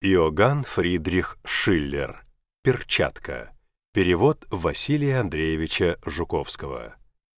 Иоганн Фридрих Шиллер. «Перчатка». Перевод Василия Андреевича Жуковского.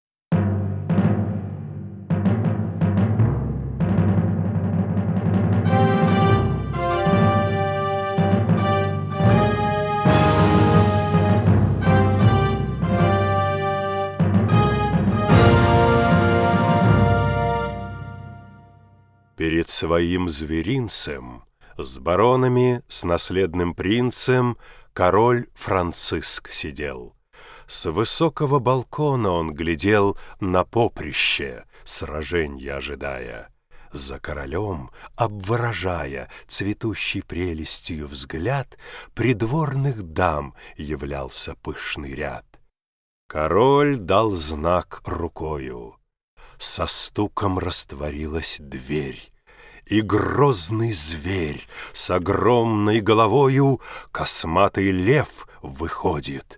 Перед своим зверинцем, с баронами, с наследным принцем, король Франциск сидел. С высокого балкона он глядел на поприще, сраженья ожидая. За королем, обворожая цветущей прелестью взгляд, придворных дам являлся пышный ряд. Король дал знак рукою. Со стуком растворилась дверь, и грозный зверь с огромной головою, косматый лев, выходит.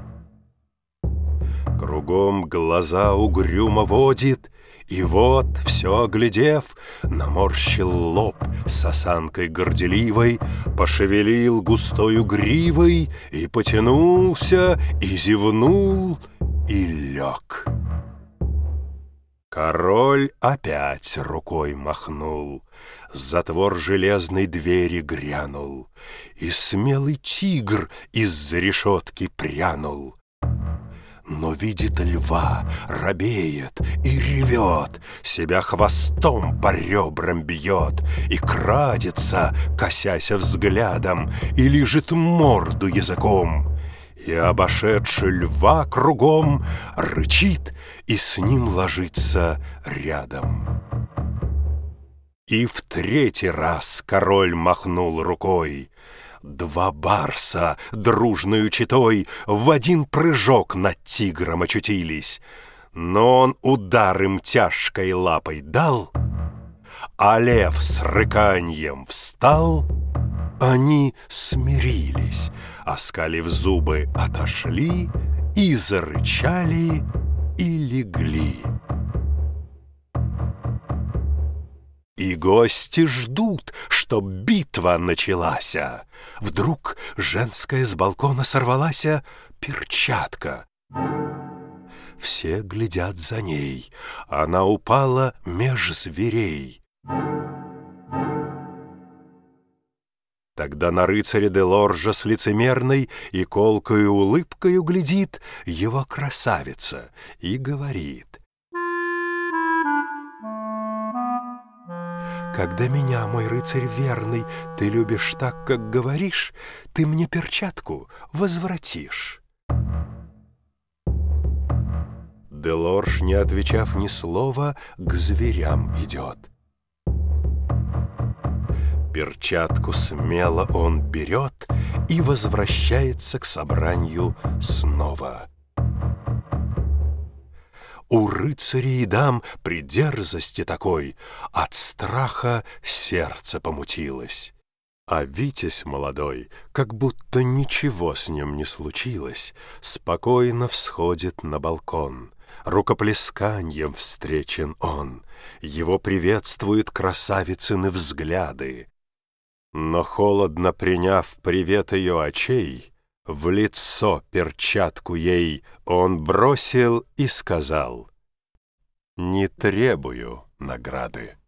Кругом глаза угрюмо водит, и вот, все оглядев, наморщил лоб с осанкой горделивой, пошевелил густою гривой, и потянулся, и зевнул, и лег. Король опять рукой махнул, затвор железной двери грянул, и смелый тигр из-за решетки прянул. Но видит льва, робеет и ревет, себя хвостом по ребрам бьет и крадется, косяся взглядом, и лижет морду языком. И, обошедший льва кругом, рычит и с ним ложится рядом. И в третий раз король махнул рукой. Два барса дружною четой в один прыжок над тигром очутились, но он удар им тяжкой лапой дал, а лев с рыканьем встал. Они смирились, оскалив зубы, отошли и зарычали, и легли. И гости ждут, чтоб битва началася. Вдруг женская с балкона сорвалася перчатка. Все глядят за ней, она упала меж зверей. Тогда на рыцаря де Лоржа с лицемерной и колкою улыбкою глядит его красавица и говорит: «Когда меня, мой рыцарь верный, ты любишь так, как говоришь, ты мне перчатку возвратишь». Де Лорж, не отвечав ни слова, к зверям идет. Перчатку смело он берет и возвращается к собранию снова. У рыцарей и дам при дерзости такой от страха сердце помутилось. А Витязь молодой, как будто ничего с ним не случилось, спокойно всходит на балкон. Рукоплесканьем встречен он, его приветствуют красавицыны взгляды. Но холодно приняв привет ее очей, в лицо перчатку ей он бросил и сказал: «Не требую награды».